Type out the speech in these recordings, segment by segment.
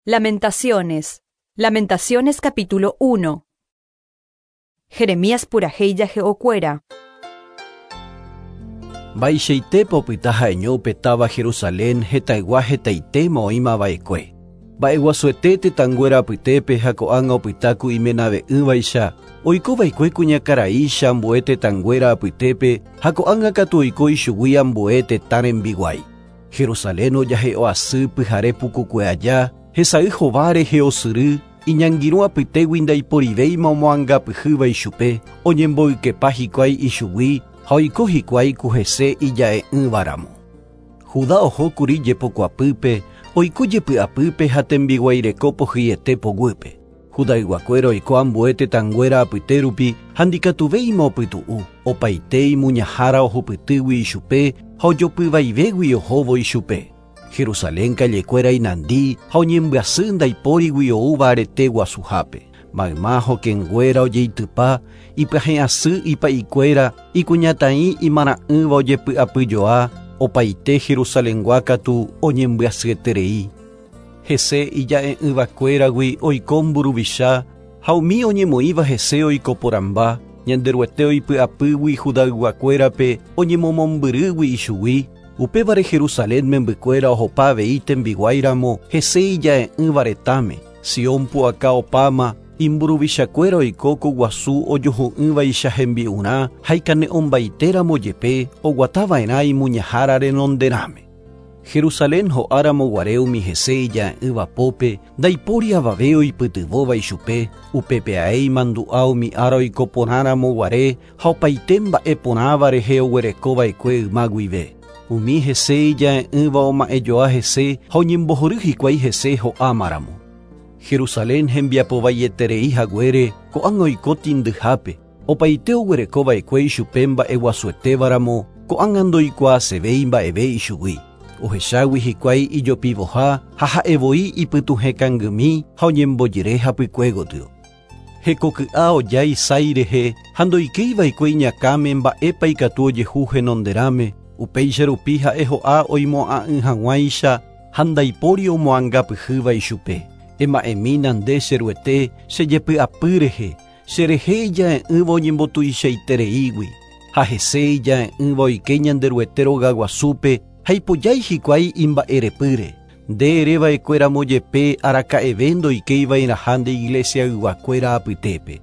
Lamentaciones. Lamentaciones capítulo 1. Jeremías puraheilla heocuera. Baixeite popitaja eñope taba Jerusalén hetaigua hetaite moima baekue. Baegua suetete tanguera pitepe jacoanga opitaku imenave baisha. Oiko baikue kuñakaraisha ambuete tanguera pitepe jacoanga katuiko ishuwi ambuete tanen biguai. Jerusalén oyaje oasy pyharepuku kueaja. Hesai jovare heosuru, iñangiru apyte guindaiporivéi momoanga pyhýva ichupe, oñemboykepa hikuái ichugui, ha oiko hikuái kuhese ijae'ỹvaramo. Judá ohókuri jepokuapýpe, oiko jepy'apýpe ha tembiguaireko pohýete poguýpe. Judaiguakuére oiko ambuete tanguera apyte rupi ha ndikatuvéima opytu'u, opaite imuñahára ohupytýgui ichupe ha ojopyvaivégui ohóvo ichupe. Jerusalén kallekuéra inandi ha oñembyasy ndaipórigui oúva arete guasuhápe. Mayma hokenguéra ojeitypa ipyahẽ'asy ipa'ikuéra ikuñataĩ imara'ỹva ojepy'apyjoa opaite Jerusaléngua katu oñembyasyeterei. Hese ija'e'ỹvakuéragui oiko mburuvicha ha umi oñemoĩva hese oiko porãmba ñanderuete oipy'apýgui Judaiguakuérape oñemomombyrygui ichugui. Upévare Jerusalén membykuéra ohopavei tembiguairamo hese ijae'ỹvaretame. Sion pu'aka opáma imburuvichakuéra oiko ko guasu ojoho'ỹvaicha hembi'urã ha ikane'õmbaitéramo jepe oguatava'erã imuñahára renonderãme. Jerusalén ho'áramo guare umi hese ijae'ỹvapópe ndaipóri avave oipytyvóva ichupe upépe ae imandu'a umi ára oiko porãramo guare ha opaite mba'e porãva rehe oguerekova'ekue yma guive. Umi hese ijae'ỹva oma'ejoa hese ha oñembohory hikuái hese ho'ámaramo. Jerusalén hembiapovaiete haguére ko'ág̃a oiko tindyhápe opaite oguerekova'ekue ichupe mba'eguasuetévaramo ko'ág̃a ndoikuaasevéi mba'eve ichugui. Ohechágui hikuái ijopivoha ha ha'evoi ipytuhẽkangými ha oñembojeре hapykue gotyo. Hekoky'a oja isái rehe ha ndoikýiva'ekue iñakáme mba'épa ikatu ojehu henonderãme. Upéicha rupi ha'e ho'a oimo'ã'ỹ hag̃uáicha ha ndaipóri omoanga pyhýva ichupe. Ema'ẽmína nde cheruete chejepy'apy rehe, cherehe ijae'ỹva oñembotuichaitereígui. Ha hese ijae'ỹva oike ñanderuete rogaguasúpe ha ipojái hikuái imba'erepýre. Nde ereva'ekuéramo jepe araka'eve ndoikéivairaha nde iglesia yguakuéra apytépe.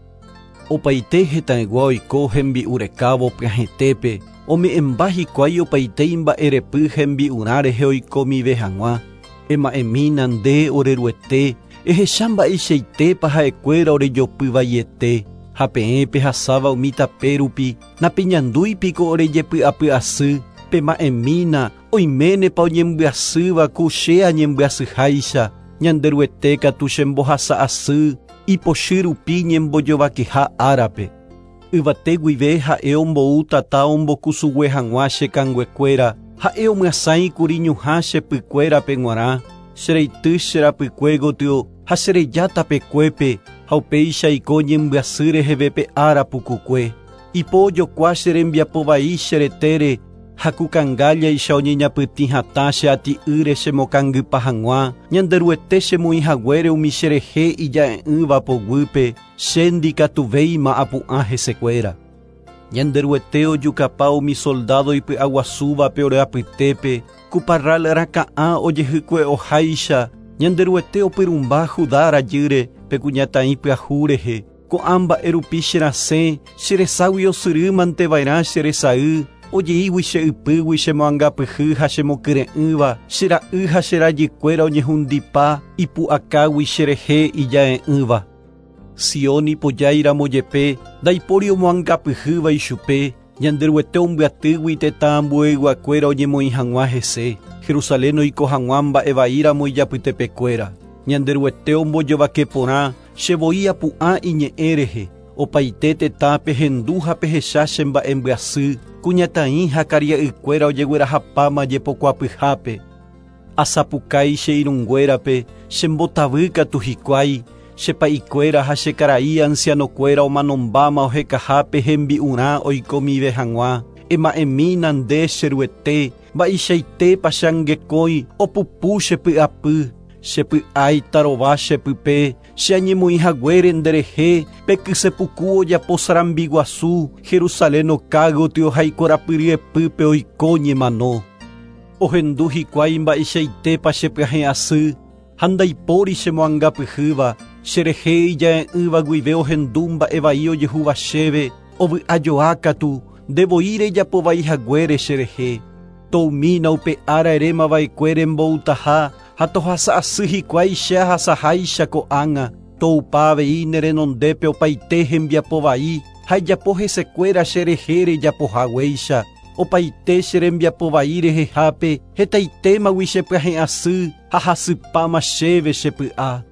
Opaite hetãygua oiko hembi'urekávo pyahẽtépe ome'ẽmba hikuái opaite imba'erepy hembi'urã rehe oikomive hag̃ua. Ema'ẽmína nde oreruete ehecha mba'eichaitépa ha'ekuéra orejopyvaiete ha peẽpe hasáva umi tape rupi napeñandúipiko orejepy'apy'asy. Pema'ẽmína oiménepa oñembyasýva ku che añembyasýháicha ñanderuete katu chembohasa asy ipochy rupi ñembojovakeha árape. Yvate guive ha'e ombou tata ombokusugue hag̃ua chekanguekuéra ha'e omyasãikuri ñuhã chepykuérape g̃uarã chereity cherapykue gotyo ha chereja tapekuépe ha upéicha oiko oñembyasy rehevépe ára pukukue. Ipo ojokua cherembiapovai cheretére ha kukangájaicha oñeñapytĩ hatã che ati'ýre chemokangýpa hag̃ua ñanderuete chemoĩhaguére umi cherehe ijae'ỹva poguýpe che ndikatuvéima apu'ã hesekuéra. Ñanderuete ojukapa umi soldado ipy'aguasúvape ore apytépe ku parral raka'ã ojehykue-oháicha ñanderuete opyrumba Judá rajýre pe kuñataĩ pyahu rehe ko'ã mba'e rupi cherasẽ chereságui osyrýmantevairã cheresay ojeígui che ypýgui chemoangapyhy ha chemokyre'ỹva chera'y ha cherajykuéra oñehundipa ipu'akágui cherehe ijae'ỹva. Sion ipojáiramo jepe ndaipóri omoangapyhýva ichupe ñanderuete ombyatýgui tetã ambueiguakuéra oñemoĩ hag̃ua hese. Jerusalén oiko hag̃ua mba'evaíramo ijapytepekuéra. Ñanderuete ombojovake porã chevoi apu'ã iñe'ẽ rehe opaite tetápe hendu ha pehecha chemba'embyasy kuñataĩ ha karia'ykuéra ojeguerahapáma jepokuapyhápe. Asapukái che irũnguérape chembotavy katu hikuái chepa'ikuéra ha chekarai ancianokuéra omanombáma ohekahápe hembi'urã oikomive hag̃ua. Ema'ẽmína nde cheruete mba'eichaitépa che angekói opupu chepy'apy Shepy'ái tarova shepype, cheañemoĩhaguére nderehe, pekysepuku ojapo sarambi guasu, Jerusalén okága otiohái korapyryepýpe oiko ñemano. Ohendu hikuái mba'eichaitépa chepyahẽ asy, ha ndaipóri chemoangapyhýva, cherehe ijae'ỹva guive ohendu mba'evai ojehuva chéve, ovy'ajoákatu, ndevoi rejapovaihaguére cherehe. Toumína upe ára erémava'ekuére mbo'utaha, ha tohasa asy hikuái che ahasaháicha ko'ág̃a, toupa avei nerenondépe opaite hembiapovai, ha ejapo hesekuéra cherehe rejapohaguéicha. Opaite che rembiapovai rehehápe hetaitémagui chepyahẽ asy ha hasypáma chéve chepy'a.